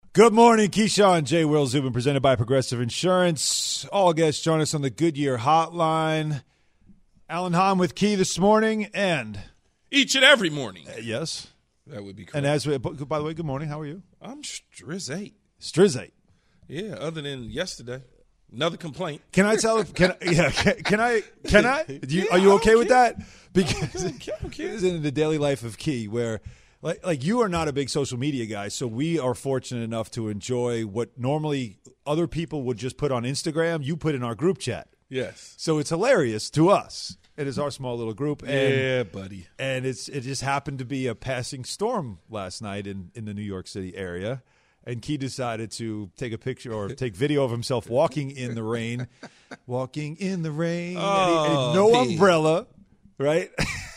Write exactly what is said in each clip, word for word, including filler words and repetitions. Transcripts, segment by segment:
Good morning, Keyshawn, J. Will Zubin, presented by Progressive Insurance. All guests join us on the Goodyear Hotline. Alan Hahn with Key this morning, and each and every morning. Uh, yes, that would be correct. And as we, by the way, good morning. How are you? I'm Strizate. Strizate. Yeah. Other than yesterday, another complaint. Can I tell? Can yeah? Can, can I? Can I? Do you, yeah, are you okay care. with that? Because I don't care. I don't care. This is in the daily life of Key, where. Like, like you are not a big social media guy, so we are fortunate enough to enjoy what normally other people would just put on Instagram. You put in our group chat. Yes. So it's hilarious to us. It is our small little group. And, yeah, buddy. And it's it just happened to be a passing storm last night in, in the New York City area. And Key decided to take a picture or take video of himself walking in the rain. Walking in the rain. Oh, and he, and no he, umbrella, right?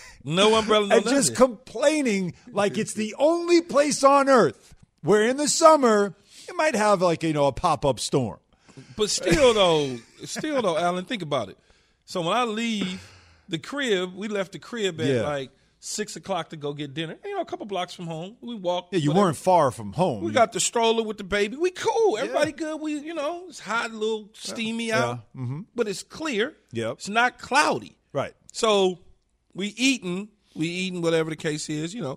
No umbrella, no And nothing. just complaining like it's the only place on earth where in the summer you might have like, you know, a pop-up storm. But still, though, still, though, Alan, think about it. So when I leave the crib, we left the crib at Yeah. like six o'clock to go get dinner. You know, a couple blocks from home. We walked. Yeah, you whatever. weren't far from home. We You- got the stroller with the baby. We cool. Everybody Yeah. good. We, you know, it's hot, a little steamy Yeah. out. Mm-hmm. But it's clear. Yep. It's not cloudy. Right. So we eating, we eating whatever the case is, you know,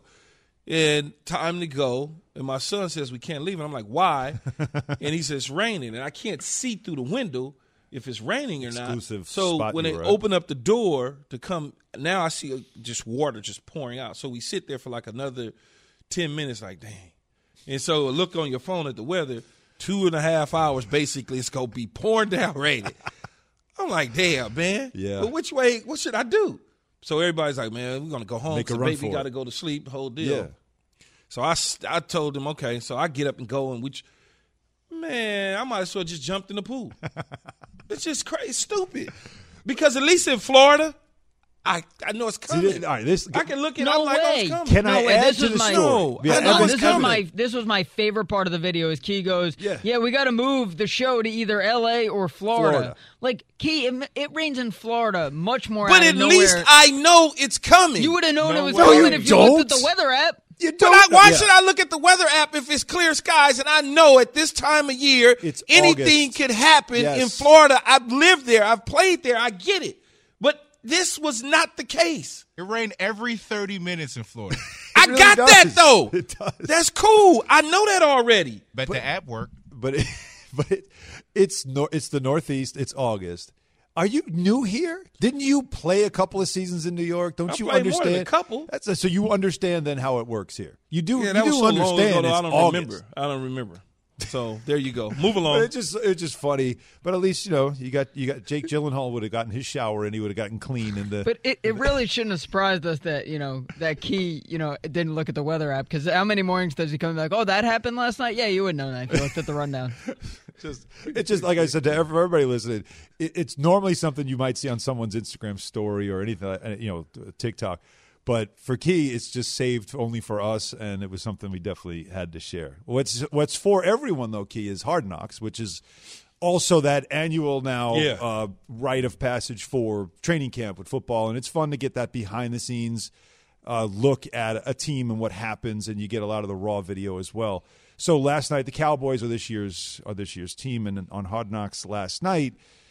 and time to go. And my son says we can't leave. And I'm like, why? And he says it's raining. And I can't see through the window if it's raining or Exclusive not. So spot when you they were at. open up the door to come, now I see just water just pouring out. So we sit there for like another ten minutes like, dang. And so look on your phone at the weather, two and a half hours basically it's going to be pouring down raining. I'm like, damn, man. Yeah. But which way, what should I do? So everybody's like, man, we're going to go home. Make a So run baby for got it. to go to sleep, the whole deal. Yeah. So I, I told them, okay. So I get up and go, and we, man, I might as well just jumped in the pool. It's just crazy, stupid. Because at least in Florida, I I know it's coming. See, all right, this- I can look at it, No I'm like, oh, way. it's coming. Can No I way, add this to was the my- story? No, Yeah, I know Evan's it's this was coming. my this was my favorite part of the video. Is Key goes, Yeah. yeah, we got to move the show to either L A or Florida. Florida. Like Key, it, it rains in Florida much more. But out at of least nowhere. I know it's coming. you would have known No it was way. No, you coming if you looked at don't. the weather app. You But don't. I, why yeah. should I look at the weather app if it's clear skies and I know at this time of year It's anything August. could happen Yes. in Florida? I've lived there. I've played there. I get it. But this was not the case. It rained every thirty minutes in Florida. I really got does. that, though. It does. That's cool. I know that already. But, the app worked. But it, but it, it's nor, it's the Northeast. It's August. Are you new here? Didn't you play a couple of seasons in New York? Don't I you played more understand? than a couple. That's a, so you understand then how it works here. You do. Yeah, you that do was so long understand. ago, though, it's I don't August. remember. I don't remember. So there you go. Move But along. it's just it's just funny. But at least you know you got you got Jake Gyllenhaal would have gotten his shower and he would have gotten clean in the. But it, it really shouldn't have surprised us that, you know, that Key, you know, didn't look at the weather app. Because how many mornings does he come like, oh, that happened last night? Yeah, you would know that if you looked at the rundown. just it's just like I said to everybody listening. It, it's normally something you might see on someone's Instagram story or anything, like- you know, TikTok. But for Key, it's just saved only for us, and it was something we definitely had to share. What's what's for everyone though, Key, is Hard Knocks, which is also that annual now Yeah. uh, rite of passage for training camp with football, and it's fun to get that behind the scenes uh, look at a team and what happens, and you get a lot of the raw video as well. So last night, the Cowboys are this year's are this year's team, and on Hard Knocks last night,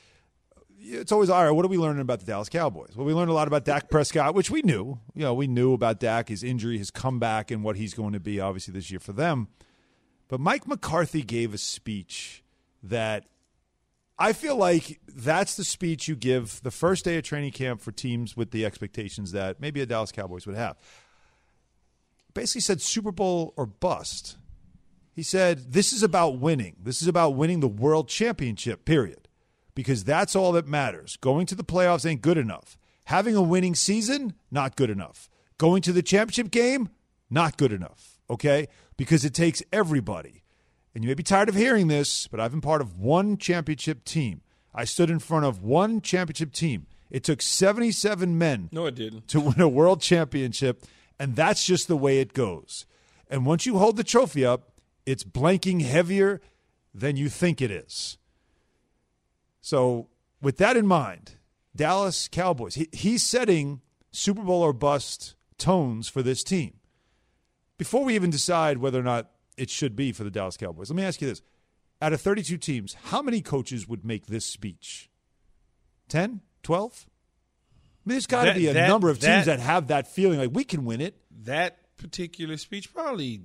it's always all right. What are we learning about the Dallas Cowboys? Well, we learned a lot about Dak Prescott, which we knew. You know, we knew about Dak, his injury, his comeback, and what he's going to be obviously this year for them. But Mike McCarthy gave a speech that I feel like that's the speech you give the first day of training camp for teams with the expectations that maybe a Dallas Cowboys would have. Basically said Super Bowl or bust. He said, this is about winning. This is about winning the world championship, period. Because that's all that matters. Going to the playoffs ain't good enough. Having a winning season, not good enough. Going to the championship game, not good enough, okay? Because it takes everybody. And you may be tired of hearing this, but I've been part of one championship team. I stood in front of one championship team. It took seventy-seven men No, it didn't. to win a world championship, and that's just the way it goes. And once you hold the trophy up, it's blanking heavier than you think it is. So with that in mind, Dallas Cowboys, he, he's setting Super Bowl or bust tones for this team. Before we even decide whether or not it should be for the Dallas Cowboys. Let me ask you this. Out of thirty-two teams, how many coaches would make this speech? ten? twelve? I mean, there's got to That- be a that- number of teams that- that have that feeling like we can win it. That particular speech, probably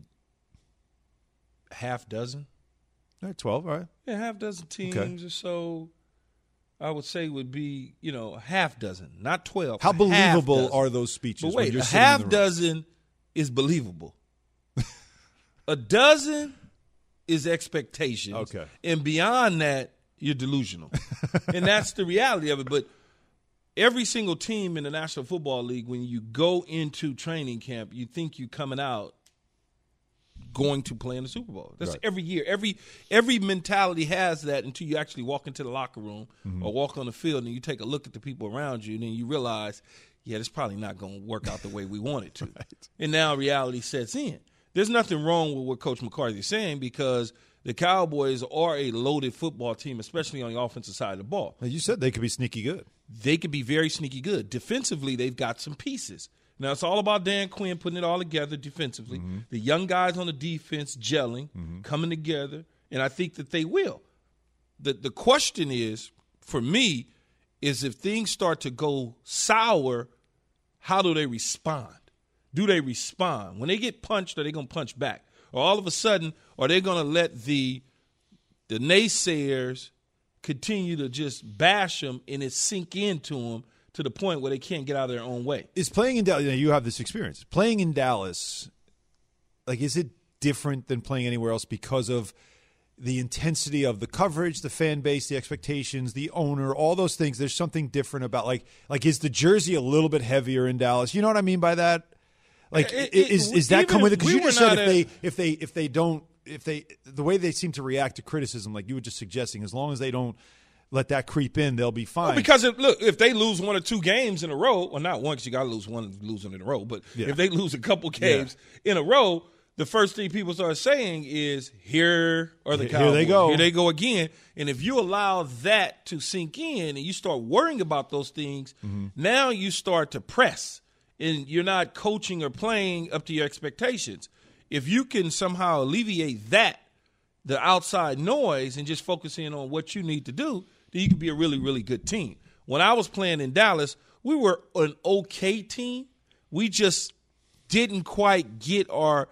half dozen. All right, twelve, all right. Yeah, half dozen teams Okay. or so, I would say would be, you know, a half dozen, not twelve. How a half believable dozen. are those speeches? But when wait, you're a sitting in half the room? dozen is believable. A dozen is expectations. Okay. And beyond that, you're delusional. And that's the reality of it. But every single team in the National Football League, when you go into training camp, you think you're coming out going to play in the Super Bowl. That's Right. every year. Every every mentality has that until you actually walk into the locker room Mm-hmm. or walk on the field and you take a look at the people around you and then you realize, yeah, it's probably not going to work out the way we want it to. Right. And now reality sets in. There's nothing wrong with what Coach McCarthy is saying because the Cowboys are a loaded football team, especially on the offensive side of the ball. Now, you said they could be sneaky good. They could be very sneaky good. Defensively, they've got some pieces. Now, it's all about Dan Quinn putting it all together defensively. Mm-hmm. The young guys on the defense gelling, coming together, and I think that they will. The, the question is, for me, is if things start to go sour, how do they respond? Do they respond? When they get punched, are they going to punch back? Or all of a sudden, are they going to let the the naysayers continue to just bash them and it sink into them to the point where they can't get out of their own way? Is playing in Dallas, you know, you have this experience. Playing in Dallas, like, is it different than playing anywhere else because of the intensity of the coverage, the fan base, the expectations, the owner, all those things? There's something different about, like, like is the jersey a little bit heavier in Dallas? You know what I mean by that? Like, It- it- is is that even come with it? if Because we you were just said not if a- they if they if they don't if they the way they seem to react to criticism, like you were just suggesting, as long as they don't let that creep in, they'll be fine. Well, because if, look, if they lose one or two games in a row, well, not one because you got to lose one losing in a row, but Yeah. if they lose a couple games in a row, the first thing people start saying is, "Here are the Here Cowboys. they go. Here they go again." And if you allow that to sink in and you start worrying about those things, Mm-hmm. now you start to press, and you're not coaching or playing up to your expectations. If you can somehow alleviate that, the outside noise, and just focus in on what you need to do, then you can be a really, really good team. When I was playing in Dallas, we were an okay team. We just didn't quite get our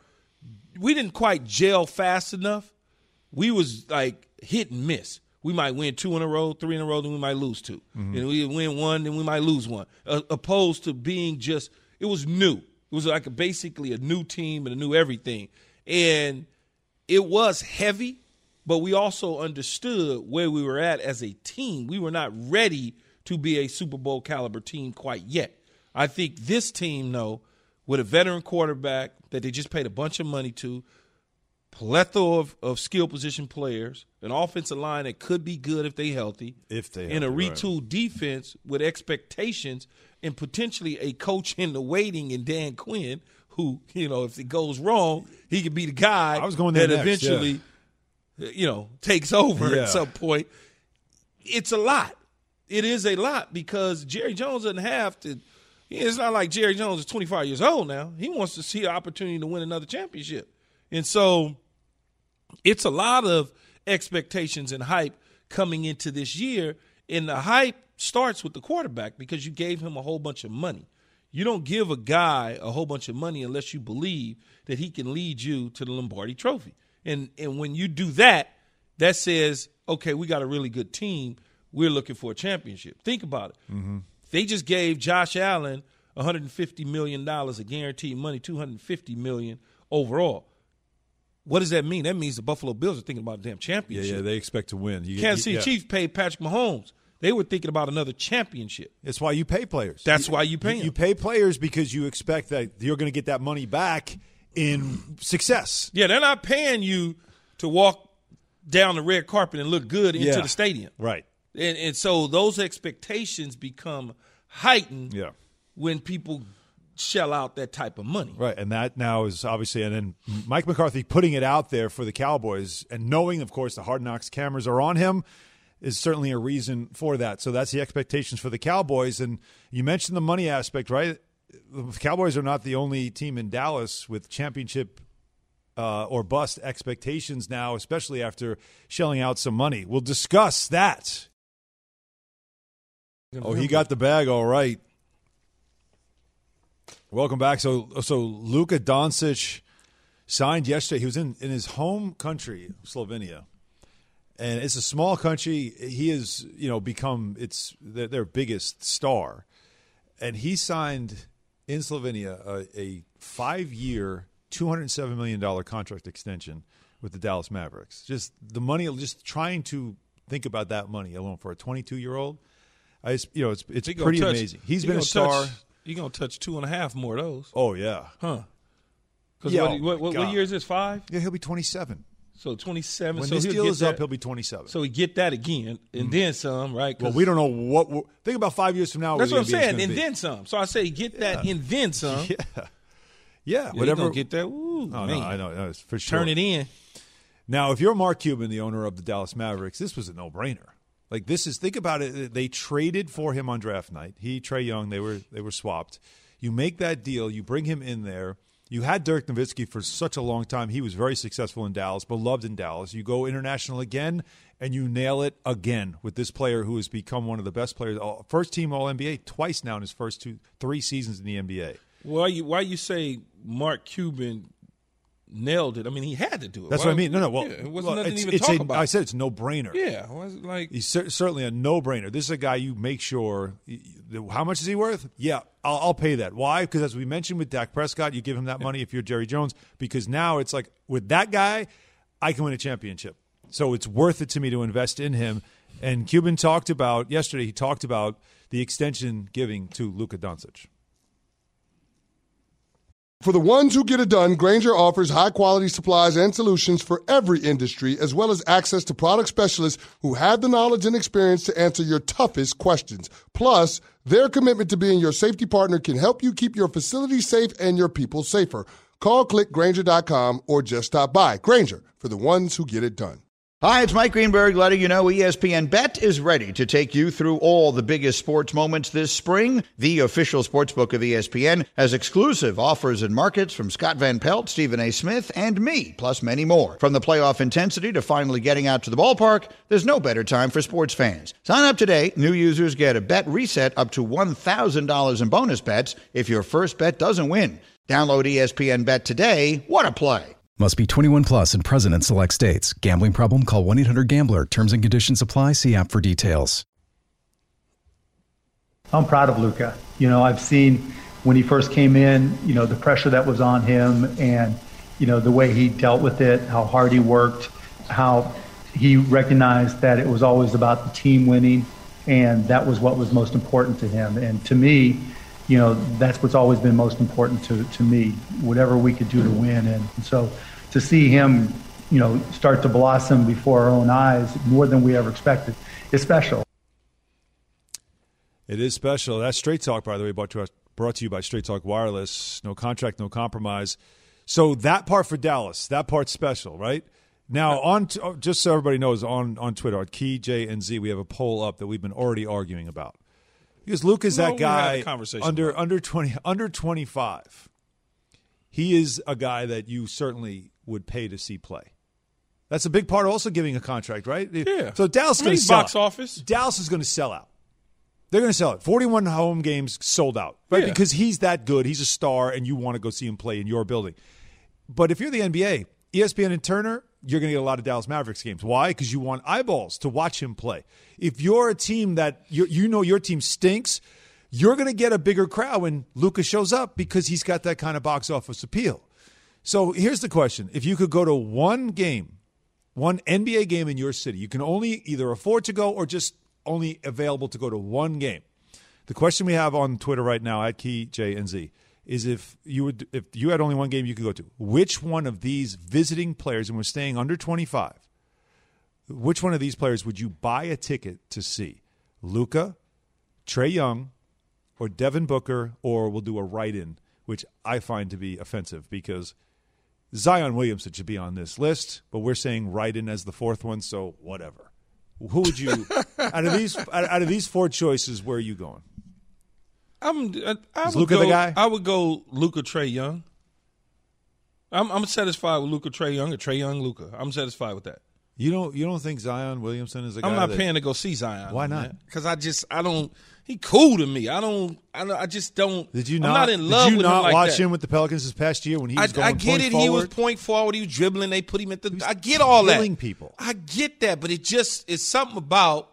– we didn't quite gel fast enough. We was like hit and miss. We might win two in a row, three in a row, then we might lose two. Mm-hmm. And we win one, then we might lose one. Uh, opposed to being just – it was new. It was like a, basically a new team and a new everything. And it was heavy, but we also understood where we were at as a team. We were not ready to be a Super Bowl caliber team quite yet. I think this team, though, with a veteran quarterback that they just paid a bunch of money to, plethora of, of skill position players, an offensive line that could be good if they healthy, If they and a healthy, right. retooled defense with expectations and potentially a coach in the waiting in Dan Quinn who, you know, if it goes wrong, he could be the guy I was going there that next, eventually, you know, takes over Yeah. at some point. It's a lot. It is a lot because Jerry Jones doesn't have to. It's not like Jerry Jones is twenty-five years old now. He wants to see an opportunity to win another championship. And so it's a lot of expectations and hype coming into this year. And the hype starts with the quarterback because you gave him a whole bunch of money. You don't give a guy a whole bunch of money unless you believe that he can lead you to the Lombardi Trophy. And and when you do that, that says, okay, we got a really good team. We're looking for a championship. Think about it. Mm-hmm. They just gave Josh Allen one hundred fifty million dollars of guaranteed money, two hundred fifty million dollars overall. What does that mean? That means the Buffalo Bills are thinking about a damn yeah, championship. yeah, they expect to win. You, Kansas you- City yeah. Chiefs paid Patrick Mahomes. They were thinking about another championship. It's why you pay players. That's why you pay You, them. you pay players because you expect that you're going to get that money back in success. Yeah, they're not paying you to walk down the red carpet and look good into Yeah. the stadium. Right. And, and so those expectations become heightened Yeah. when people shell out that type of money. Right, and that now is obviously, and then Mike McCarthy putting it out there for the Cowboys and knowing, of course, the Hard Knocks cameras are on him is certainly a reason for that. So that's the expectations for the Cowboys. And you mentioned the money aspect, right? The Cowboys are not the only team in Dallas with championship uh, or bust expectations now, especially after shelling out some money. We'll discuss that. Oh, he got the bag all right. Welcome back. So, so Luka Doncic signed yesterday. He was in, in his home country, Slovenia. And it's a small country. He has, you know, become its their, their biggest star, and he signed in Slovenia a, a five-year, two hundred seven million dollars contract extension with the Dallas Mavericks. Just the money, just trying to think about that money alone for a twenty-two-year-old. I, just, you know, it's it's pretty touch, amazing. He's he been a star. Touch, you're gonna touch two and a half more of those. Oh yeah, huh? Because yeah, what, what, what, what year is this? Five? Yeah, he'll be twenty-seven. So twenty-seven. When so this deal is that, up, he'll be twenty-seven. So he get that again, and mm. then some, right? Well, we don't know what. We're, think about five years from now. That's what I'm saying, and be. then some. So I say get that, yeah. and then some. Yeah, yeah. yeah whatever. Get that. Ooh, oh, man. no, I know, no, for sure. Turn it in. Now, if you're Mark Cuban, the owner of the Dallas Mavericks, this was a no-brainer. Like this is. Think about it. They traded for him on draft night. He, Trae Young, they were they were swapped. You make that deal. You bring him in there. You had Dirk Nowitzki for such a long time. He was very successful in Dallas, beloved in Dallas. You go international again, and you nail it again with this player who has become one of the best players. First team All N B A twice now in his first two, three seasons in the N B A. Why you why you say Mark Cuban nailed it? I mean, he had to do it. That's why, what I mean. No, no. Well, yeah, it wasn't well, nothing it's, to even it's talk a, about. I said it's a no-brainer. Yeah, was it like he's cer- certainly a no-brainer. This is a guy you make sure. How much is he worth? Yeah, I'll, I'll pay that. Why? Because as we mentioned with Dak Prescott, you give him that money if you're Jerry Jones. Because now it's like with that guy, I can win a championship. So it's worth it to me to invest in him. And Cuban talked about yesterday. He talked about the extension giving to Luka Doncic. For the ones who get it done, Grainger offers high-quality supplies and solutions for every industry, as well as access to product specialists who have the knowledge and experience to answer your toughest questions. Plus, their commitment to being your safety partner can help you keep your facility safe and your people safer. Call, click Grainger dot com, or just stop by. Grainger, for the ones who get it done. Hi, it's Mike Greenberg letting you know E S P N Bet is ready to take you through all the biggest sports moments this spring. The official sportsbook of E S P N has exclusive offers and markets from Scott Van Pelt, Stephen A. Smith, and me, plus many more. From the playoff intensity to finally getting out to the ballpark, there's no better time for sports fans. Sign up today. New users get a bet reset up to one thousand dollars in bonus bets if your first bet doesn't win. Download E S P N Bet today. What a play. Must be twenty-one plus and present in select states. Gambling problem? Call one eight hundred gambler. Terms and conditions apply. See app for details. I'm proud of Luka. You know, I've seen when he first came in, you know, the pressure that was on him and, you know, the way he dealt with it, how hard he worked, how he recognized that it was always about the team winning, and that was what was most important to him. And to me, you know, that's what's always been most important to, to me, whatever we could do to win. And so to see him, you know, start to blossom before our own eyes more than we ever expected is special. It is special. That's Straight Talk, by the way, brought to, us, brought to you by Straight Talk Wireless. No contract, no compromise. So that part for Dallas, that part's special, right? Now, on t- just so everybody knows, on, on Twitter, at Key, J, and Z, we have a poll up that we've been already arguing about. Because Luke is no, that guy under about. under twenty under twenty five. He is a guy that you certainly would pay to see play. That's a big part of also giving a contract, right? Yeah. So Dallas is I going mean, to sell box out. office. Dallas is going to sell out. They're going to sell it. forty-one home games sold out, right? Yeah. Because he's that good. He's a star, and you want to go see him play in your building. But if you're the N B A, E S P N and Turner, you're going to get a lot of Dallas Mavericks games. Why? Because you want eyeballs to watch him play. If you're a team that you you know your team stinks, you're going to get a bigger crowd when Luka shows up because he's got that kind of box office appeal. So here's the question. If you could go to one game, one N B A game in your city, you can only either afford to go or just only available to go to one game. The question we have on Twitter right now at Key, J, and Z is if you would, if you had only one game you could go to, which one of these visiting players, and we're staying under twenty-five, which one of these players would you buy a ticket to see? Luka, Trae Young, or Devin Booker, or we'll do a write-in, which I find to be offensive because Zion Williamson should be on this list, but we're saying write-in as the fourth one, so whatever. Who would you out of these out of these four choices? Where are you going? I'm. I, I Is would Luka go, the guy? I would go Luka, Trae Young. I'm, I'm satisfied with Luka, Trae Young, or Trae Young, Luka. I'm satisfied with that. You don't you don't think Zion Williamson is a guy? I'm not that, paying to go see Zion. Why not? Because I just I don't. He cool to me. I don't. I, don't, I just don't. Did you I'm not? not in love did you with not him like watch that. him with the Pelicans this past year when he was I, going I get point it. forward? He was point forward. He was dribbling. They put him at the. I get all that. Killing people. I get that, but it just it's something about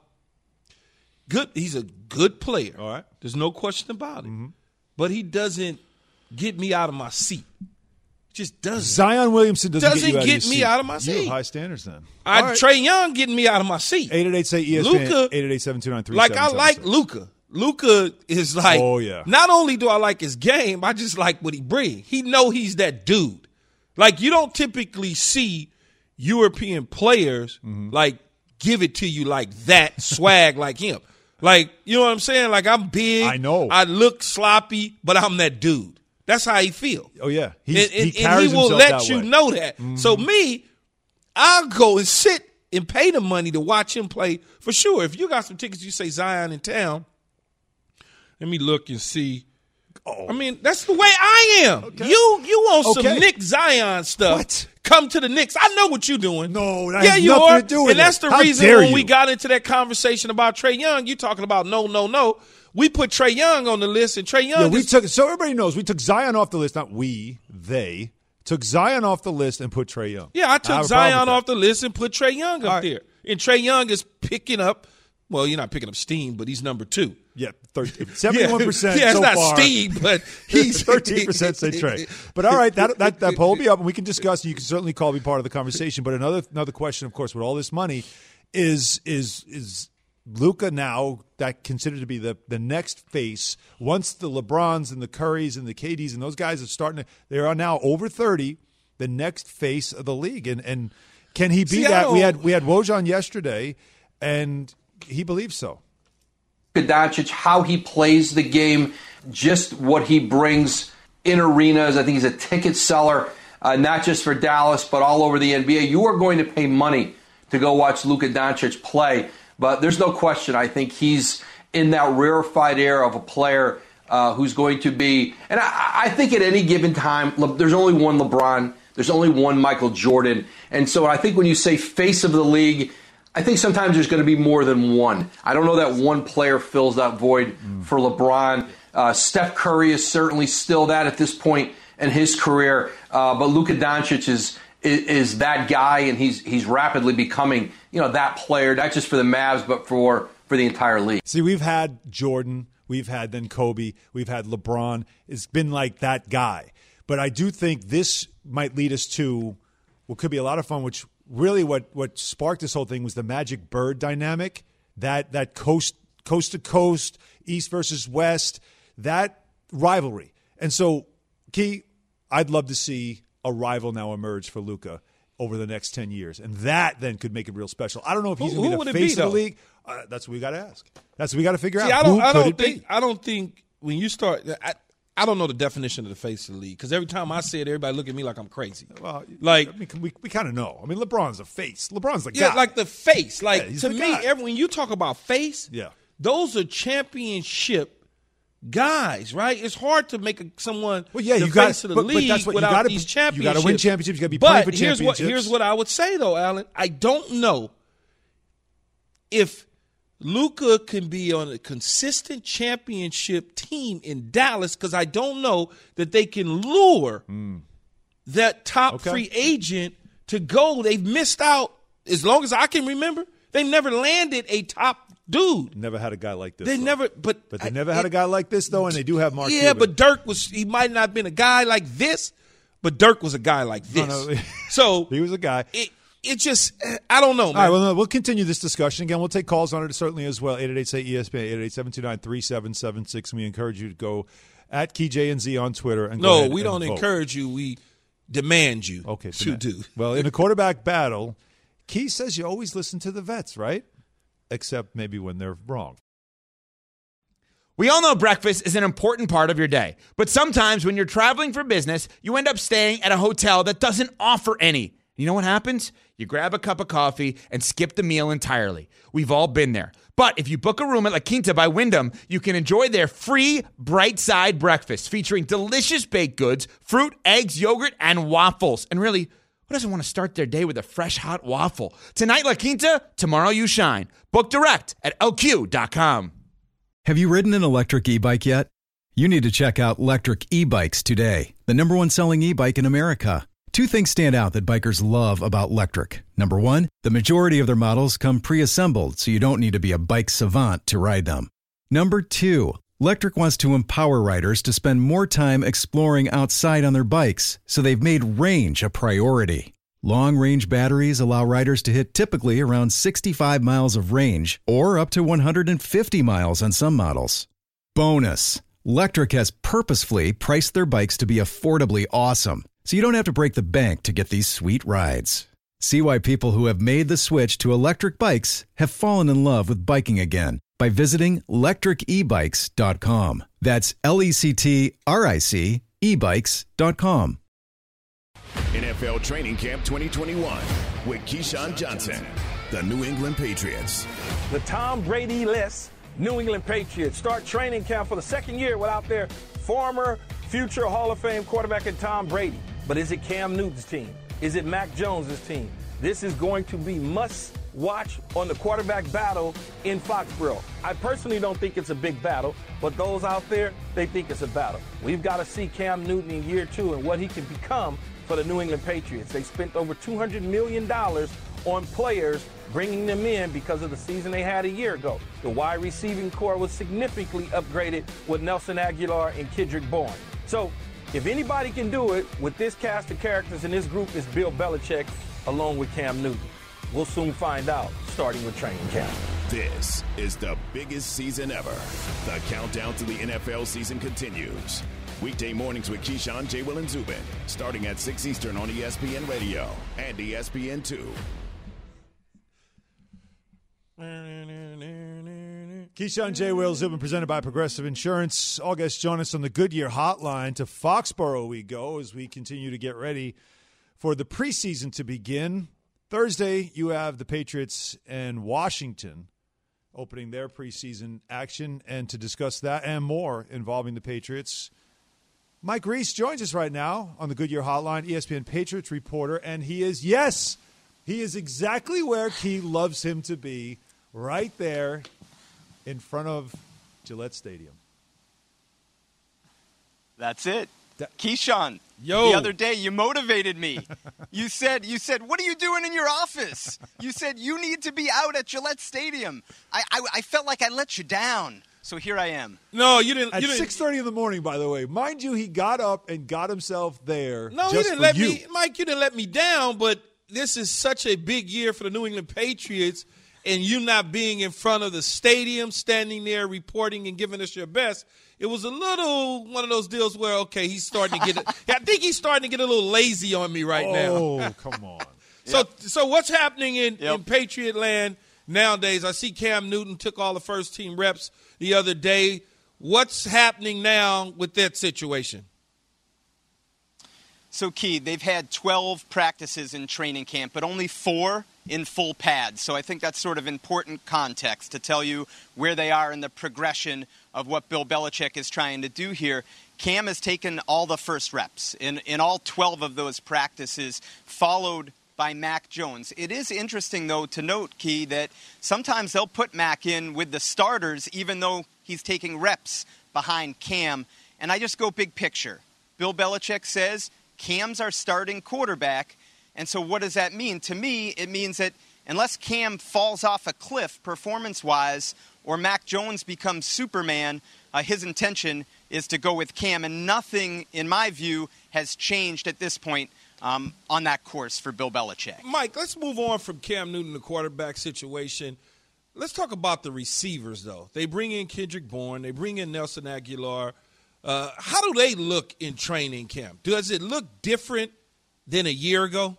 good. He's a good player. All right. There's no question about it. Mm-hmm. But he doesn't get me out of my seat. Just doesn't. Zion Williamson doesn't, Doesn't get, you out get of your me seat. out of my You seat. have high standards then. I, All right. Trae Young getting me out of my seat. eight eight eight say E S P N. Luka, eight eight eight, seven two nine, three like seven I seven like six. Luka. Luka is like. Oh, yeah. Not only do I like his game, I just like what he brings. He know he's that dude. Like you don't typically see European players Mm-hmm. like give it to you like that swag like him. Like you know what I'm saying? Like I'm big. I know. I look sloppy, but I'm that dude. That's how he feel. Oh yeah, And, He's, and, he and carries he will himself let that you way. know that. Mm-hmm. So me, I'll go and sit and pay the money to watch him play for sure. If you got some tickets, you say Zion in town. Let me look and see. Oh. I mean, that's the way I am. Okay. You you want Okay. some Nick Zion stuff. What? Come to the Knicks. I know what you're doing. No, that yeah, has you nothing are. to do with and that's it. the How reason dare when we you. got into that conversation about Trae Young, you talking about no, no, no. We put Trae Young on the list, and Trae Young Yeah, we is- took. So everybody knows we took Zion off the list. Not we, they took Zion off the list and put Trae Young. Yeah, I have took a problem Zion with off that. the list and put Trae Young up All right. there. And Trae Young is picking up, well, you're not picking up steam, but he's number two. Yeah, seventy-one percent. Yeah, it's so not far. steam, but he's thirteen percent say Trae. But all right, that, that that poll will be up, and we can discuss. You can certainly call me part of the conversation. But another another question, of course, with all this money, is is is Luka now that considered to be the the next face? Once the LeBrons and the Currys and the K Ds and those guys are starting to, they are now over thirty. The next face of the league, and and can he be See, I that? We don't- had we had Woj on yesterday, and he believes so. Doncic, how he plays the game, just what he brings in arenas. I think he's a ticket seller, uh, not just for Dallas, but all over the N B A. You are going to pay money to go watch Luka Doncic play, but there's no question. I think he's in that rarefied air of a player uh, who's going to be, and I, I think at any given time, Le, there's only one LeBron, there's only one Michael Jordan, and so I think when you say face of the league, I think sometimes there's going to be more than one. I don't know that one player fills that void mm. for LeBron. Uh, Steph Curry is certainly still that at this point in his career, uh, but Luka Doncic is, is is that guy, and he's he's rapidly becoming, you know, that player, not just for the Mavs, but for for the entire league. See, we've had Jordan, we've had then Kobe, we've had LeBron. It's been like that guy. But I do think this might lead us to what could be a lot of fun, which really what, what sparked this whole thing was the Magic Bird dynamic, that that coast coast to coast, East versus West, that rivalry. And so, Key, I'd love to see a rival now emerge for Luka over the next ten years. And that then could make it real special. I don't know if he's Who- going who to would be it the be, face of though? the league. Uh, that's what we got to ask. That's what we got to figure See, out. I don't, Who I could don't it think. be? I don't think when you start. I, I don't know the definition of the face of the league because every time I say it, everybody look at me like I'm crazy. Well, like I mean, we we kind of know. I mean, LeBron's a face. LeBron's the yeah, guy. like the face. Like Yeah, he's to the me, guy. every, when you talk about face, Yeah. those are championship guys, right? It's hard to make a, someone Well, yeah, the you got- face of the but- but league that's what you without gotta- these you championships. gotta win championships. You gotta be but playing for here's what championships. here's what I would say though, Alan. I don't know if Luka can be on a consistent championship team in Dallas because I don't know that they can lure that top Okay. free agent to go. They've missed out, as long as I can remember, they never landed a top dude. Never had a guy like this. They though. never, but But they never had a guy like this, though, and they do have Mark Yeah, Cuban. but Dirk was, he might not have been a guy like this, but Dirk was a guy like this. No, no. So he was a guy. it, it just, I don't know, man. All right, well, no, we'll continue this discussion. Again, we'll take calls on it certainly as well. eight eight eight, say E S P N, eight eight eight, seven two nine, three seven seven six. We encourage you to go at Key J and Z on Twitter. And go no, ahead we and don't vote. encourage you. We demand you Okay, to demand. do. Well, in a quarterback battle, Key says you always listen to the vets, right? Except maybe when they're wrong. We all know breakfast is an important part of your day, but sometimes when you're traveling for business, you end up staying at a hotel that doesn't offer any. You know what happens? You grab a cup of coffee and skip the meal entirely. We've all been there. But if you book a room at La Quinta by Wyndham, you can enjoy their free Bright Side breakfast featuring delicious baked goods, fruit, eggs, yogurt, and waffles. And really, who doesn't want to start their day with a fresh, hot waffle? Tonight, La Quinta, tomorrow you shine. Book direct at L Q dot com. Have you ridden an electric e-bike yet? You need to check out Lectric E-Bikes today, the number one selling e-bike in America. Two things stand out that bikers love about Lectric. Number one, the majority of their models come pre-assembled, so you don't need to be a bike savant to ride them. Number two, Lectric wants to empower riders to spend more time exploring outside on their bikes, so they've made range a priority. Long-range batteries allow riders to hit typically around sixty-five miles of range, or up to one hundred fifty miles on some models. Bonus, Lectric has purposefully priced their bikes to be affordably awesome, so you don't have to break the bank to get these sweet rides. See why people who have made the switch to electric bikes have fallen in love with biking again by visiting lectric e bikes dot com. That's L E C T R I C e bikes dot com. N F L Training Camp twenty twenty-one with Keyshawn Johnson, the New England Patriots. The Tom Brady-less New England Patriots start training camp for the second year without their former future Hall of Fame quarterback and Tom Brady. But is it Cam Newton's team? Is it Mac Jones' team? This is going to be must-watch on the quarterback battle in Foxborough. I personally don't think it's a big battle, but those out there, they think it's a battle. We've got to see Cam Newton in year two and what he can become for the New England Patriots. They spent over two hundred million dollars on players, bringing them in because of the season they had a year ago. The wide receiving core was significantly upgraded with Nelson Aguilar and Kendrick Bourne. So if anybody can do it with this cast of characters in this group, it's Bill Belichick along with Cam Newton. We'll soon find out, starting with training camp. This is the biggest season ever. The countdown to the N F L season continues. Weekday mornings with Keyshawn, J. Will, and Zubin, starting at six Eastern on E S P N Radio and E S P N two. Keyshawn, J. Will, Zubin, presented by Progressive Insurance. All guests join us on the Goodyear Hotline. To Foxborough we go as we continue to get ready for the preseason to begin. Thursday, you have the Patriots and Washington opening their preseason action. And to discuss that and more involving the Patriots, Mike Reese joins us right now on the Goodyear Hotline, E S P N Patriots reporter. And he is, yes, he is exactly where Key loves him to be, right there in front of Gillette Stadium. That's it. Keyshawn, Yo. the other day you motivated me. You said, you said, what are you doing in your office? You said you need to be out at Gillette Stadium. I, I, I felt like I let you down, so here I am. No, you didn't. At you didn't. six thirty in the morning, by the way. Mind you, he got up and got himself there. No, just he didn't for let you. me. Mike, you didn't let me down, but this is such a big year for the New England Patriots, and you not being in front of the stadium, standing there reporting and giving us your best. It was a little one of those deals where, okay, he's starting to get it. I think he's starting to get a little lazy on me right now. Oh, come on. So, yep. so what's happening in, yep. in Patriot land nowadays? I see Cam Newton took all the first team reps the other day. What's happening now with that situation? So, Key, they've had twelve practices in training camp, but only four in full pads. So I think that's sort of important context to tell you where they are in the progression of what Bill Belichick is trying to do here. Cam has taken all the first reps in, in all twelve of those practices, followed by Mac Jones. It is interesting, though, to note, Key, that sometimes they'll put Mac in with the starters, even though he's taking reps behind Cam. And I just go big picture. Bill Belichick says Cam's our starting quarterback. And so what does that mean? To me, it means that unless Cam falls off a cliff performance-wise or Mac Jones becomes Superman, uh, his intention is to go with Cam. And nothing, in my view, has changed at this point um, on that course for Bill Belichick. Mike, let's move on from Cam Newton, the quarterback situation. Let's talk about the receivers, though. They bring in Kendrick Bourne. They bring in Nelson Aguilar. Uh, how do they look in training camp? Does it look different than a year ago?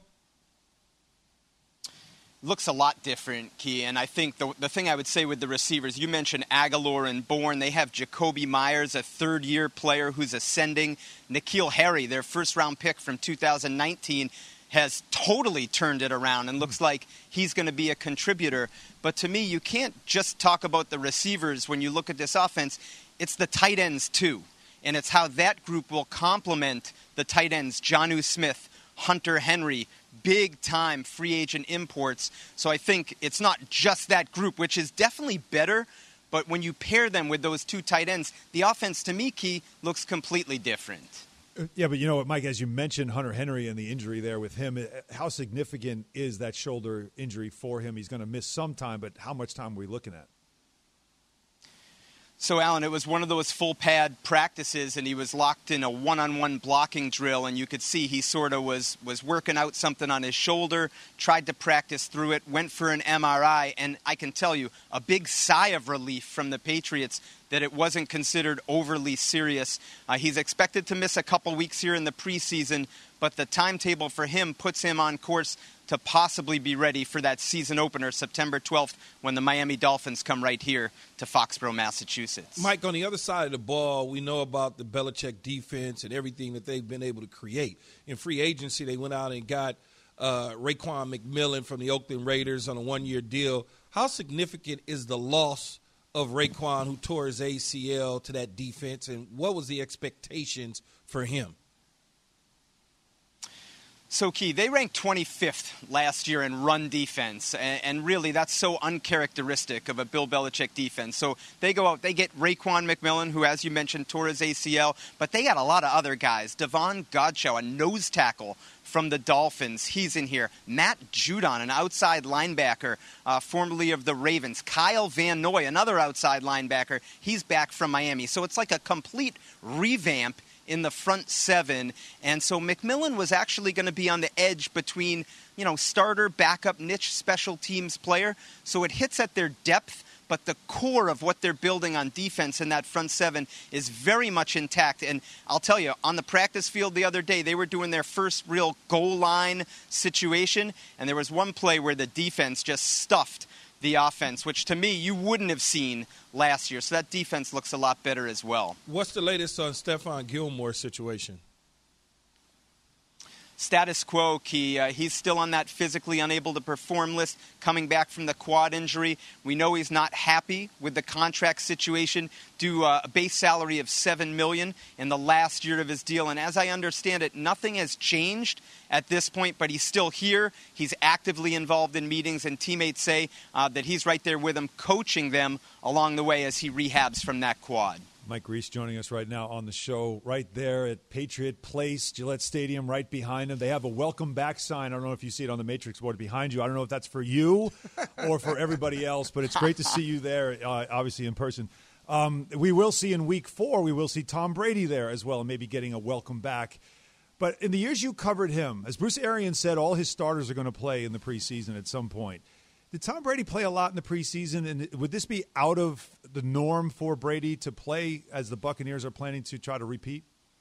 Looks a lot different, Key, and I think the the thing I would say with the receivers, you mentioned Aguilar and Bourne. They have Jacoby Myers, a third-year player who's ascending. N'Keal Harry, their first-round pick from two thousand nineteen. has totally turned it around and looks like he's going to be a contributor. But to me, you can't just talk about the receivers when you look at this offense. It's the tight ends, too. And it's how that group will complement the tight ends, Jonnu Smith, Hunter Henry, big-time free agent imports. So I think it's not just that group, which is definitely better. But when you pair them with those two tight ends, the offense, to me, Key, looks completely different. Yeah, but you know what, Mike, as you mentioned Hunter Henry and the injury there with him, how significant is that shoulder injury for him? He's going to miss some time, but how much time are we looking at? So, Alan, it was one of those full pad practices, and he was locked in a one-on-one blocking drill, and you could see he sort of was, was working out something on his shoulder, tried to practice through it, went for an M R I, and I can tell you, a big sigh of relief from the Patriots that it wasn't considered overly serious. Uh, he's expected to miss a couple weeks here in the preseason, but the timetable for him puts him on course to possibly be ready for that season opener, September twelfth, when the Miami Dolphins come right here to Foxborough, Massachusetts. Mike, on the other side of the ball, we know about the Belichick defense and everything that they've been able to create. In free agency, they went out and got uh, Raekwon McMillan from the Oakland Raiders on a one-year deal. How significant is the loss of Raekwon, who tore his A C L, to that defense, and what was the expectations for him? So, Key, they ranked twenty-fifth last year in run defense, and, and really that's so uncharacteristic of a Bill Belichick defense. So they go out, they get Raekwon McMillan, who, as you mentioned, tore his A C L, but they got a lot of other guys. Devon Godchaux, a nose tackle from the Dolphins, he's in here. Matt Judon, an outside linebacker, uh, formerly of the Ravens. Kyle Van Noy, another outside linebacker, he's back from Miami. So it's like a complete revamp in the front seven, and so McMillan was actually going to be on the edge between, you know, starter, backup, niche special teams player. So it hits at their depth, but the core of what they're building on defense in that front seven is very much intact. And I'll tell you, on the practice field the other day, they were doing their first real goal line situation, and there was one play where the defense just stuffed the offense, which to me you wouldn't have seen last year. So that defense looks a lot better as well. What's the latest on Stephon Gilmore's situation? Status quo, Key. Uh, he's still on that physically unable to perform list, coming back from the quad injury. We know he's not happy with the contract situation, due uh, a base salary of seven million dollars in the last year of his deal. And as I understand it, nothing has changed at this point, but he's still here. He's actively involved in meetings, and teammates say uh, that he's right there with them, coaching them along the way as he rehabs from that quad. Mike Reese joining us right now on the show, right there at Patriot Place, Gillette Stadium, right behind him. They have a welcome back sign. I don't know if you see it on the Matrix board behind you. I don't know if that's for you or for everybody else, but it's great to see you there, uh, obviously in person. Um, we will see in week four, we will see Tom Brady there as well, and maybe getting a welcome back. But in the years you covered him, as Bruce Arians said, all his starters are going to play in the preseason at some point. Did Tom Brady play a lot in the preseason, and would this be out of the norm for Brady to play as the Buccaneers are planning to try to repeat?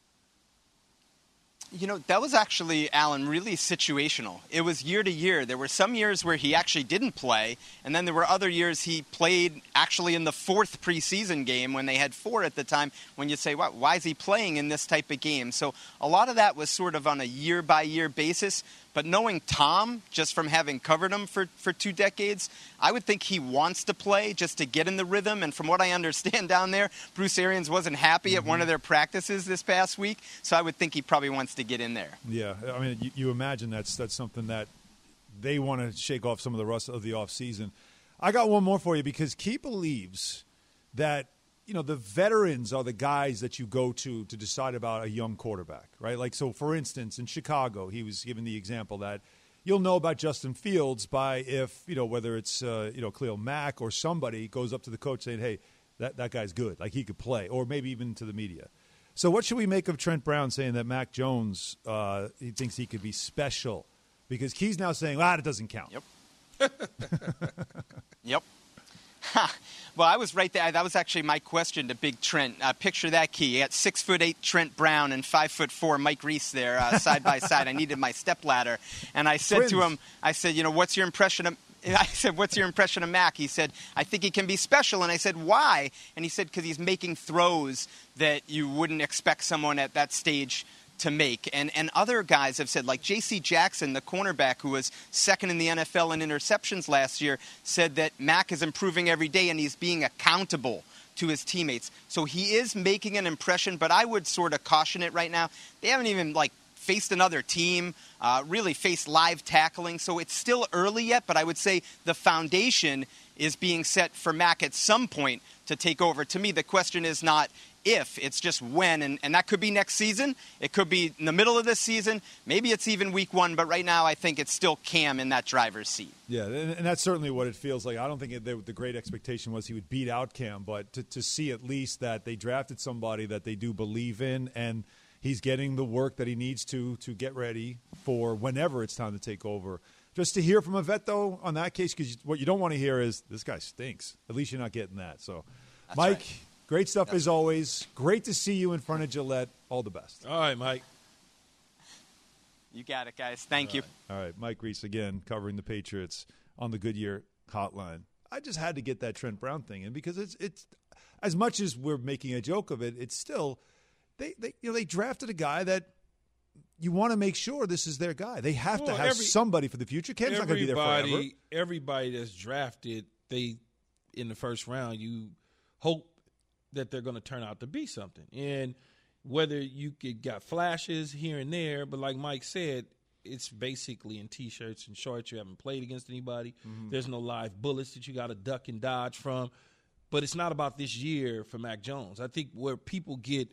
You know, that was actually, Alan, really situational. It was year to year. There were some years where he actually didn't play, and then there were other years he played actually in the fourth preseason game when they had four at the time, when you say, well, why is he playing in this type of game? So a lot of that was sort of on a year-by-year basis. But knowing Tom, just from having covered him for, for two decades, I would think he wants to play just to get in the rhythm. And from what I understand down there, Bruce Arians wasn't happy mm-hmm. at one of their practices this past week. So I would think he probably wants to get in there. Yeah, I mean, you, you imagine that's that's something that they want to shake off some of the rust of the offseason. I got one more for you, because Key believes that, you know, the veterans are the guys that you go to to decide about a young quarterback, right? Like, so for instance, in Chicago, he was given the example that you'll know about Justin Fields by if, you know, whether it's, uh, you know, Khalil Mack or somebody goes up to the coach saying, hey, that, that guy's good, like he could play, or maybe even to the media. So what should we make of Trent Brown saying that Mac Jones, uh, he thinks he could be special? Because Key's now saying, ah, it doesn't count. Yep. Yep. Well, I was right there. That was actually my question to Big Trent. Uh, picture that, Key. You got six foot eight Trent Brown and five foot four Mike Reese there uh, side by side. I needed my stepladder, and I said Twins. to him, I said, you know, what's your impression of? I said, what's your impression of Mac? He said, I think he can be special. And I said, why? And he said, because he's making throws that you wouldn't expect someone at that stage to make. And and other guys have said, like J C Jackson, the cornerback who was second in the N F L in interceptions last year, said that Mac is improving every day and he's being accountable to his teammates. So he is making an impression, but I would sort of caution it right now. They haven't even, like, faced another team, uh, really faced live tackling. So it's still early yet, but I would say the foundation is being set for Mac at some point to take over. To me, the question is not if, it's just when, and, and that could be next season. It could be in the middle of this season. Maybe it's even week one, but right now I think it's still Cam in that driver's seat. Yeah, and, and that's certainly what it feels like. I don't think it, the, the great expectation was he would beat out Cam, but to, to see at least that they drafted somebody that they do believe in, and he's getting the work that he needs to to get ready for whenever it's time to take over. Just to hear from a vet, though, on that case, because what you don't want to hear is, this guy stinks. At least you're not getting that. So, That's Mike, right. great stuff That's as always. Great to see you in front of Gillette. All the best. All right, Mike. You got it, guys. Thank All you. right. All right, Mike Reese again covering the Patriots on the Goodyear Hotline. I just had to get that Trent Brown thing in because it's it's as much as we're making a joke of it, it's still they, they you know they drafted a guy that you want to make sure this is their guy. They have Well, to have every- somebody for the future. Cam's not going to be there forever. Everybody, everybody that's drafted, they in the first round, you hope that they're going to turn out to be something. And whether you get got flashes here and there, but like Mike said, it's basically in T-shirts and shorts. You haven't played against anybody. Mm-hmm. There's no live bullets that you got to duck and dodge from. But it's not about this year for Mac Jones. I think where people get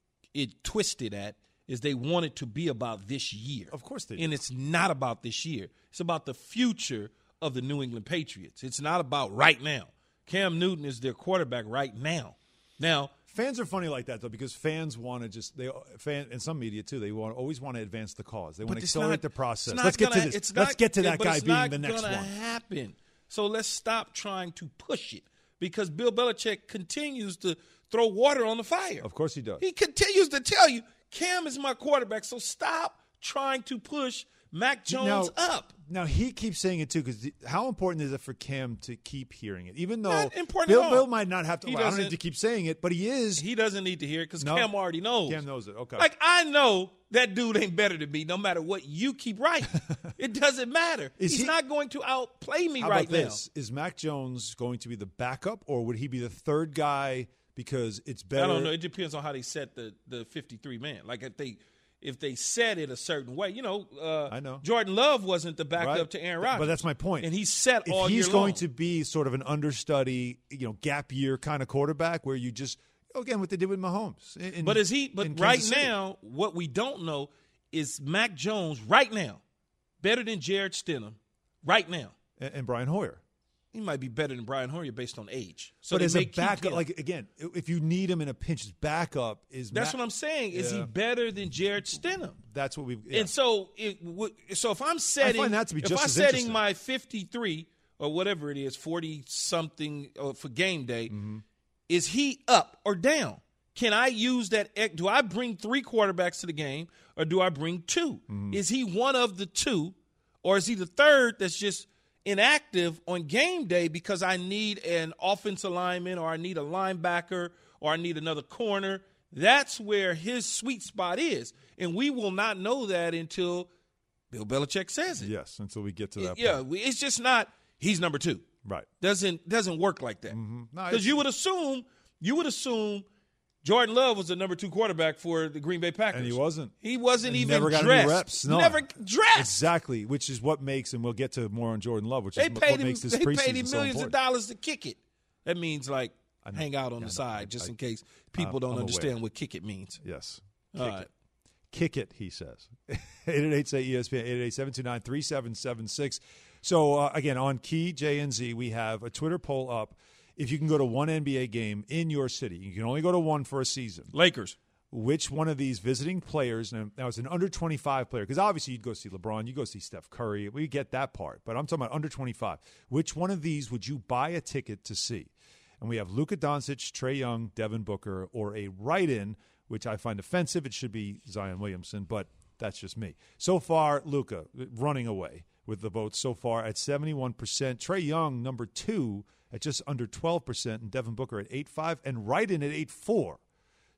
it twisted at is they want it to be about this year. Of course they do. And it's not about this year. It's about the future of the New England Patriots. It's not about right now. Cam Newton is their quarterback right now. Now, fans are funny like that, though, because fans want to just they fan and some media too. They want always want to advance the cause. They want to But it's accelerate not- the process. it's not Let's get gonna- to this. it's Let's not- get to yeah, that but guy it's being not the next gonna one. happen. So let's stop trying to push it because Bill Belichick continues to throw water on the fire. Of course he does. He continues to tell you, Cam is my quarterback, so stop trying to push Mac Jones now, up. Now, he keeps saying it, too, because how important is it for Cam to keep hearing it? Even though Not important Bill, at all. Bill might not have to, He I don't doesn't- need to keep saying it, but he is. He doesn't need to hear it because No. Cam already knows. Cam knows it. Okay. Like, I know that dude ain't better than me no matter what you keep writing. It doesn't matter. Is He's he- not going to outplay me How right about now. this? Is Mac Jones going to be the backup, or would he be the third guy because it's better? I don't know. It depends on how they set the, the fifty-three man. Like if they if they set it a certain way, you know. Uh, I know. Jordan Love wasn't the backup Right? to Aaron Rodgers. But that's my point. And he's set if all he's year going long. to be sort of an understudy, you know, gap year kind of quarterback where you just again what they did with Mahomes. in- But is he? in But Kansas right City. now, what we don't know is Mac Jones right now better than Jared Stidham right now. and, and Brian Hoyer. He might be better than Brian Hoyer based on age. So but they as may a keep backup, him. like again, if you need him in a pinch, his backup is. That's Mac- what I'm saying. Is he Yeah. better than Jared Stidham? That's what we've. Yeah. And so, it would, so if I'm setting, that to be if just I'm as setting interesting. my fifty-three or whatever it is, forty something uh, for game day, Mm-hmm. is he up or down? Can I use that? ex- Do I bring three quarterbacks to the game, or do I bring 2 Mm-hmm. Is he one of the two, or is he the third that's just inactive on game day because I need an offensive lineman, or I need a linebacker, or I need another corner? That's where his sweet spot is. And we will not know that until Bill Belichick says it. Yes, until we get to that. Yeah, point. we- it's just not he's number two. Right. Doesn't doesn't work like that. No, Because it's- you would assume you would assume Jordan Love was the number two quarterback for the Green Bay Packers. And he wasn't. He wasn't And even never got dressed. any reps. No. Never dressed. Exactly, which is what makes, and we'll get to more on Jordan Love, which They is what paid him. makes this They paid preseason him so millions of important. dollars to kick it. That means like I know. hang out on Yeah, the I know. side just I- in case people I'm don't aware. understand what kick it means. Yes. All Kick right. it. Kick it, he says. eight eight eight say E S P N, eight eight eight, seven two nine, three seven seven six. So, uh, again, on Key J N Z, we have a Twitter poll up. If you can go to one N B A game in your city, you can only go to one for a season. Lakers. Which one of these visiting players, now, now it's an under twenty-five player, because obviously you'd go see LeBron, you go see Steph Curry, we get that part, but I'm talking about under twenty-five. Which one of these would you buy a ticket to see? And we have Luka Doncic, Trae Young, Devin Booker, or a write-in, which I find offensive. It should be Zion Williamson, but that's just me. So far, Luka running away with the votes so far at seventy-one percent. Trae Young, number two, at just under twelve percent, and Devin Booker at eight point five, and write-in at eight point four.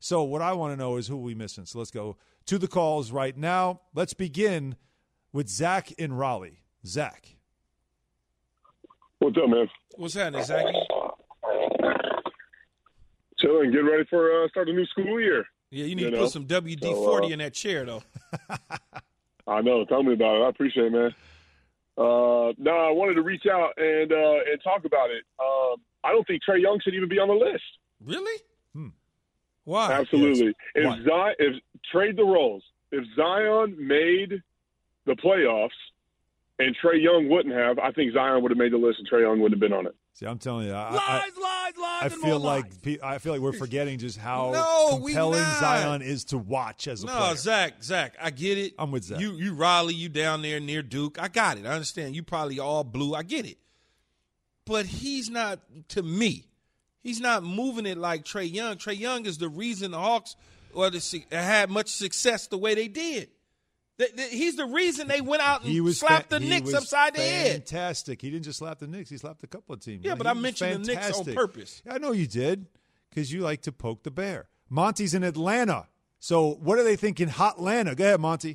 So what I want to know is who are we missing. So let's go to the calls right now. Let's begin with Zach in Raleigh. Zach. What's up, man? What's happening, Zachy? Chilling, getting ready for uh, start a new school year. Yeah, you need you to know? put some W D forty so, uh, in that chair, though. I know. Tell me about it. I appreciate it, man. Uh, no, I wanted to reach out and uh, and talk about it. Um, I don't think Trae Young should even be on the list. Really? Hmm. Why? Absolutely. Yes. If Why? Zion, if trade the roles, if Zion made the playoffs and Trae Young wouldn't have, I think Zion would have made the list and Trae Young wouldn't have been on it. See, I'm telling you, I, Lies, I, lies, lies, I and feel more like lies. pe- I feel like we're forgetting just how No, we compelling not. Zion is to watch as a No, player. Zach, Zach, I get it. I'm with Zach. You, you Raleigh, you down there near Duke. I got it. I understand. You probably all blue. I get it. But he's not, to me, he's not moving it like Trae Young. Trae Young is the reason the Hawks or the, had much success the way they did. The, the, he's the reason they went out and He was slapped fa- the he Knicks was upside the head. Fantastic. He didn't just slap the Knicks. He slapped a couple of teams. Yeah, He but I was mentioned the Knicks on fantastic. purpose. I know you did because you like to poke the bear. Monty's in Atlanta. So what are they thinking? Hot Atlanta. Go ahead, Monty.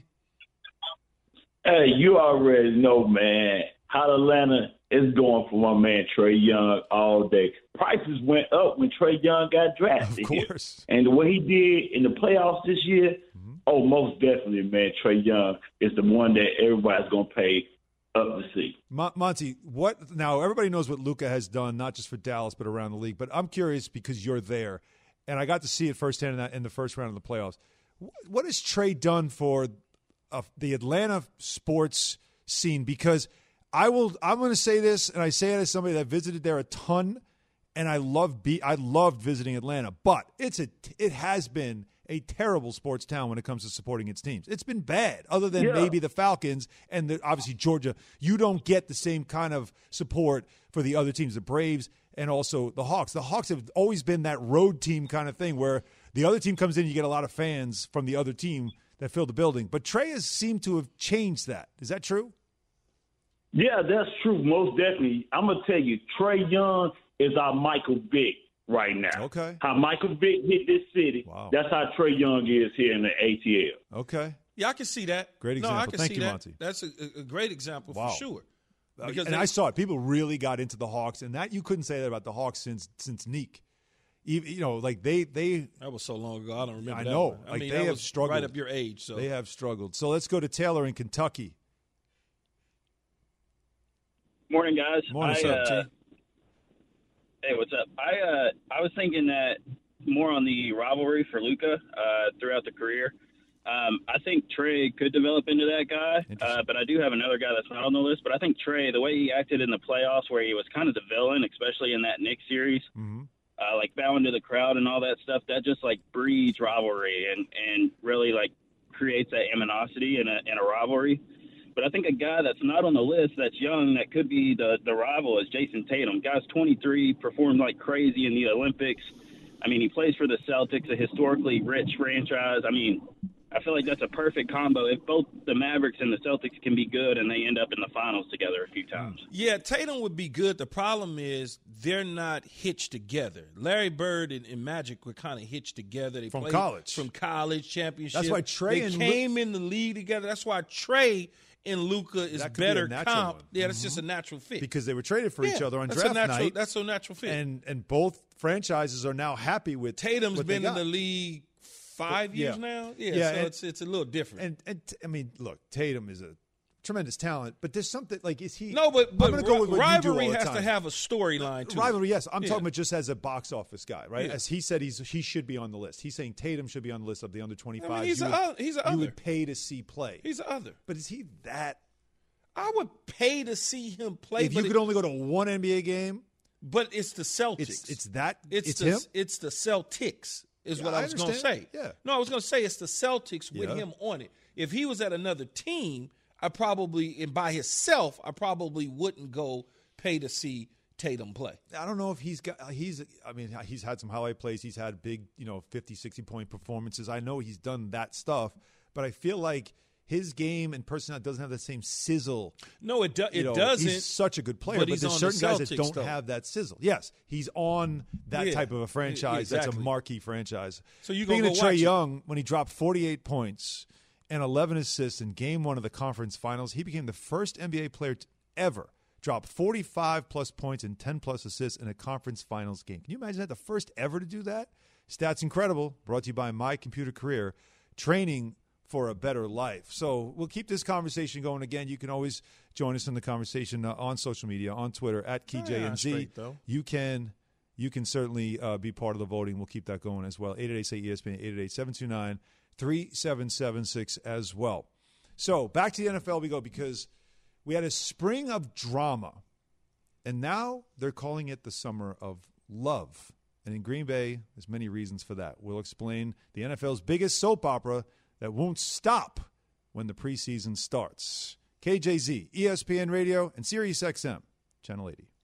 Hey, you already know, man. Hot Atlanta is going for my man Trae Young all day. Prices went up when Trae Young got drafted. Of course. Here. And what he did in the playoffs this year, mm-hmm. oh, most definitely, man, Trae Young is the one that everybody's going to pay up to see. Mon- Monty, what now? Everybody knows what Luka has done, not just for Dallas but around the league. But I'm curious because you're there, and I got to see it firsthand in, that, in the first round of the playoffs. What has Trae done for uh, the Atlanta sports scene? Because I will. I'm going to say this, and I say it as somebody that visited there a ton, and I love be. I loved visiting Atlanta, but it's a. It has been a terrible sports town when it comes to supporting its teams. It's been bad, other than yeah. maybe the Falcons and the, obviously Georgia. You don't get the same kind of support for the other teams, the Braves and also the Hawks. The Hawks have always been that road team kind of thing where the other team comes in, you get a lot of fans from the other team that fill the building. But Trae has seemed to have changed that. Is that true? Yeah, that's true. Most definitely. I'm going to tell you, Trae Young is our Michael Vick right now. Okay. How Michael Vick hit this city, wow. That's how Trae Young is here in the A T L. Okay. Yeah, I can see that. Great example. No, I can Thank see you, that. Monty. That's a, a great example wow. for sure. Because and they, I saw it. People really got into the Hawks, and that you couldn't say that about the Hawks since since Neek. Even, you know, like they they. That was so long ago. I don't remember. I that know. one. I like mean, they that have was struggled. right up your age. So they have struggled. So let's go to Taylor in Kentucky. Morning, guys. Morning, I, what's up, uh, Hey, what's up? I uh, I was thinking that more on the rivalry for Luka uh, throughout the career. Um, I think Trae could develop into that guy, uh, but I do have another guy that's not on the list. But I think Trae, the way he acted in the playoffs, where he was kind of the villain, especially in that Knicks series, mm-hmm. uh, like bowing to the crowd and all that stuff, that just like breeds rivalry and and really like creates that animosity in a in a rivalry. But I think a guy that's not on the list that's young that could be the, the rival is Jason Tatum. Guy's twenty-three, performed like crazy in the Olympics. I mean, he plays for the Celtics, a historically rich franchise. I mean, I feel like that's a perfect combo. If both the Mavericks and the Celtics can be good and they end up in the finals together a few times. Yeah, Tatum would be good. The problem is they're not hitched together. Larry Bird and, and Magic were kind of hitched together. They From played college. From college championship. That's why Trae they and came Lu- in the league together. That's why Trae and Luka is That could be a better natural comp. one. Yeah, that's Mhm. just a natural fit. Because they were traded for each Yeah, other on that's a draft natural, night. That's a natural fit. And and both franchises are now happy with Tatum's what they been in got. the league five Yeah. years now. Yeah, Yeah, so and- it's it's a little different. And and t- I mean, look, Tatum is a tremendous talent, but there's something like is he? no, but, but I'm going to go with what you do rivalry all the has time. to have a storyline to rivalry. it. Yes, I'm Yeah. talking about just as a box office guy, right? Yeah. As he said, he's he should be on the list. He's saying Tatum should be on the list of the under twenty-five. I mean, he's you a would, oth- he's a you other. would pay to see play. He's the other. But is he that? I would pay to see him play. If but you it- could only go to one N B A game, But it's the Celtics. It's it's that It's, it's the, him. It's the Celtics is Yeah, what I I was going to say. understand. Yeah. No, I was going to say it's the Celtics with Yeah. him on it. If he was at another team, I probably, and by himself, I probably wouldn't go pay to see Tatum play. I don't know if he's got he's I mean he's had some highlight plays, he's had big, you know, fifty, sixty point performances. I know he's done that stuff, but I feel like his game and personality doesn't have the same sizzle. No, it, do, it you know, doesn't. He's such a good player, but, but he's there's on certain the guys Celtics, that don't though. have that sizzle. Yes, he's on that Yeah. type of a franchise. Yeah, That's a exactly. marquee franchise. So you Speaking gonna of go Trae watch it. Young, when he dropped forty-eight points and eleven assists in Game One of the conference finals, he became the first N B A player to ever drop forty-five plus points and ten plus assists in a conference finals game. Can you imagine that? The first ever to do that? Stats Incredible, brought to you by My Computer Career, training for a better life. So we'll keep this conversation going. Again, you can always join us in the conversation uh, on social media, on Twitter, at Key J N Z. straight, though. You can you can certainly uh, be part of the voting. We'll keep that going as well. eight eight eight, say E S P N, eight eight eight, seven two nine, three seven seven six as well. So back to the N F L we go, because we had a spring of drama, and now they're calling it the summer of love. And in Green Bay, there's many reasons for that. We'll explain the N F L's biggest soap opera that won't stop when the preseason starts. K J Z, E S P N Radio, and Sirius X M, Channel eighty.